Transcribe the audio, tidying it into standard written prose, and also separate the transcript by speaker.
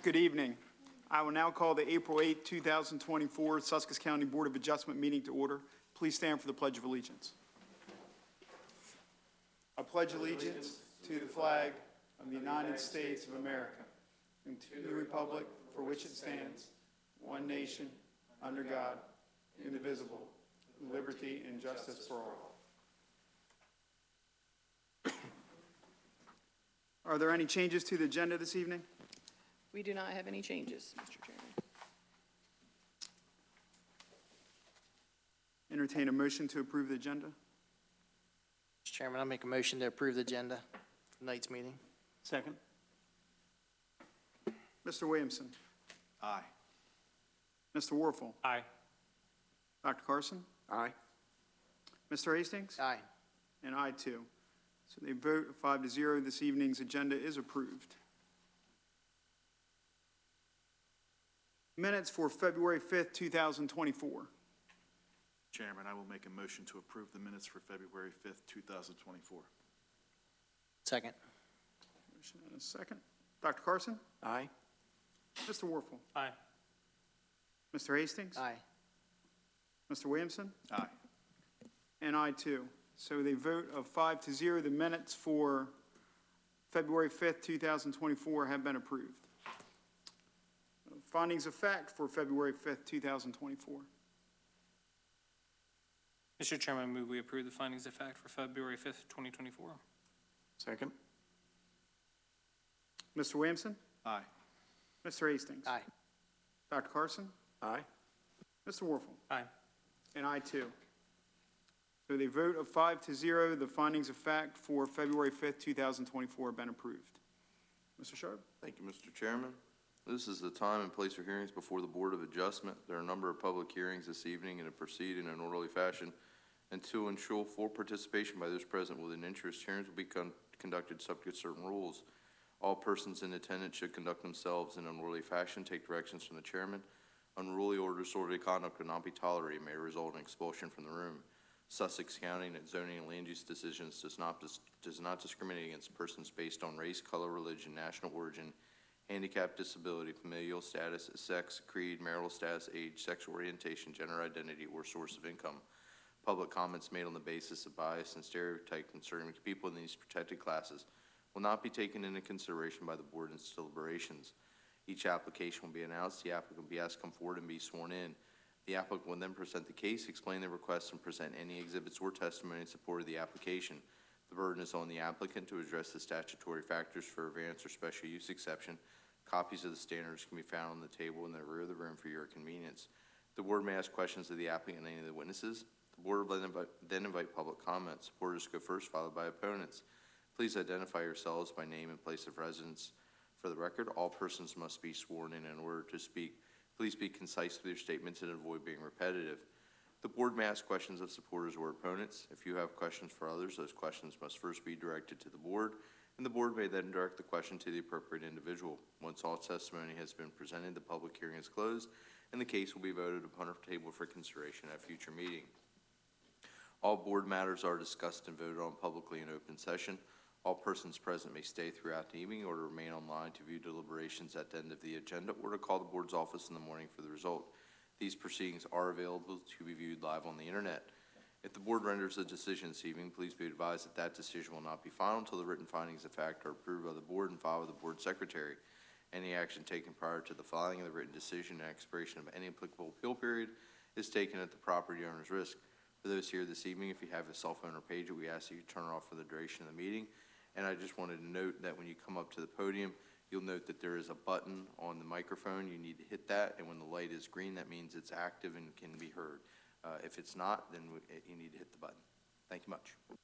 Speaker 1: good evening. I will now call the April 8, 2024 Sussex County Board of Adjustment meeting to order. Please stand for the Pledge of Allegiance. I pledge allegiance to the flag of the United States of America and to the republic for which it stands, one nation, under God, indivisible, with liberty and justice for all. Are there any changes to the agenda this evening?
Speaker 2: We do not have any changes, Mr. Chairman.
Speaker 1: Entertain a motion to approve the agenda.
Speaker 3: Mr. Chairman, I'll make a motion to approve the agenda for tonight's meeting.
Speaker 1: Second. Mr. Williamson.
Speaker 4: Aye.
Speaker 1: Mr. Warfel.
Speaker 4: Aye.
Speaker 1: Dr. Carson.
Speaker 4: Aye.
Speaker 1: Mr. Hastings.
Speaker 3: Aye.
Speaker 1: And I too. So they vote 5-0. This evening's agenda is approved. Minutes for February 5th, 2024.
Speaker 4: Chairman, I will make a motion to approve the minutes for February 5th, 2024.
Speaker 3: Second.
Speaker 1: Motion and a second. Dr. Carson.
Speaker 3: Aye.
Speaker 1: Mr. Warfel.
Speaker 4: Aye.
Speaker 1: Mr. Hastings.
Speaker 3: Aye.
Speaker 1: Mr. Williamson.
Speaker 4: Aye.
Speaker 1: And I too. So they vote of 5-0. The minutes for February 5th, 2024 have been approved. Findings of fact for February 5th, 2024.
Speaker 5: Mr. Chairman, I move we approve the findings of fact for February 5th, 2024.
Speaker 4: Second.
Speaker 1: Mr. Williamson.
Speaker 4: Aye.
Speaker 1: Mr. Hastings.
Speaker 3: Aye.
Speaker 1: Dr. Carson.
Speaker 4: Aye.
Speaker 1: Mr. Warfel.
Speaker 5: Aye.
Speaker 1: And I too. So they vote of 5-0. The findings of fact for February 5th, 2024 have been approved. Mr. Sharp.
Speaker 6: Thank you, Mr. Chairman. This is the time and place for hearings before the Board of Adjustment. There are a number of public hearings this evening and to proceed in an orderly fashion. And to ensure full participation by those present with an interest, hearings will be conducted subject to certain rules. All persons in attendance should conduct themselves in an orderly fashion, take directions from the chairman. Unruly or disorderly conduct will not be tolerated, may result in expulsion from the room. Sussex County and its zoning and land use decisions does not discriminate against persons based on race, color, religion, national origin, handicap, disability, familial status, sex, creed, marital status, age, sexual orientation, gender identity, or source of income. Public comments made on the basis of bias and stereotype concerning people in these protected classes will not be taken into consideration by the board in its deliberations. Each application will be announced. The applicant will be asked to come forward and be sworn in. The applicant will then present the case, explain the request, and present any exhibits or testimony in support of the application. The burden is on the applicant to address the statutory factors for a variance or special use exception. Copies of the standards can be found on the table in the rear of the room for your convenience. The board may ask questions of the applicant and any of the witnesses. The board will then invite public comments. Supporters go first, followed by opponents. Please identify yourselves by name and place of residence. For the record, all persons must be sworn in order to speak. Please be concise with your statements and avoid being repetitive. The board may ask questions of supporters or opponents. If you have questions for others, those questions must first be directed to the board, and the board may then direct the question to the appropriate individual. Once all testimony has been presented, the public hearing is closed, and the case will be voted upon or tabled for consideration at a future meeting. All board matters are discussed and voted on publicly in open session. All persons present may stay throughout the evening or to remain online to view deliberations at the end of the agenda or to call the board's office in the morning for the result. These proceedings are available to be viewed live on the internet. If the board renders a decision this evening, please be advised that that decision will not be final until the written findings of fact are approved by the board and filed with the board secretary. Any action taken prior to the filing of the written decision and expiration of any applicable appeal period is taken at the property owner's risk. For those here this evening, if you have a cell phone or pager, we ask that you turn it off for the duration of the meeting. And I just wanted to note that when you come up to the podium, you'll note that there is a button on the microphone. You need to hit that, and when the light is green, that means it's active and can be heard. If it's not, then you need to hit the button. Thank you much.